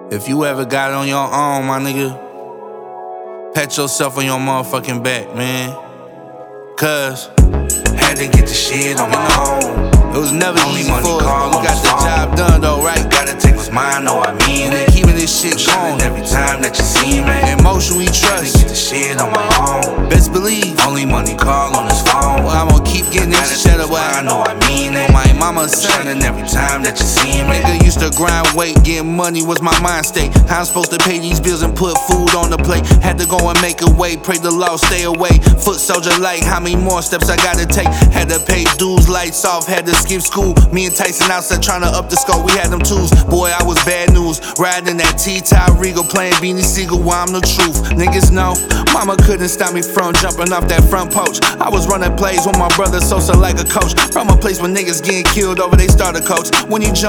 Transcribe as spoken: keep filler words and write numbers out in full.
If you ever got it on your own, my nigga, pat yourself on your motherfucking back, man. Cause had to get the shit on my own. It was never Only easy money for us, call but we on got the the phone. job done though, right? Gotta take what's mine, know I mean it. Keeping this shit Shining going. every time that you see me. Emotion we Had to trust. get the shit on my own. Best believe. Only money call on his phone. Well, I'm gonna keep getting Gotta this take shit what's away. mine, know I mean it. On my mama's son. Shining every time that you see me. Nigga used to grind weight, getting money was my mind state. How I'm supposed to pay these bills and put food on the plate. Had to go and make a way, pray the law, stay away. Foot soldier like, how many more steps I gotta take? Had to pay dues, lights off, had to skip school. Me and Tyson outside trying to up the score, we had them tools. Boy, I was bad news, riding that T-Top Regal, playing Beanie Siegel while I'm the truth. Niggas know, mama couldn't stop me from jumping off that front porch. I was running plays with my brother Sosa like a coach. From a place where niggas getting killed over they starter coach. When you jump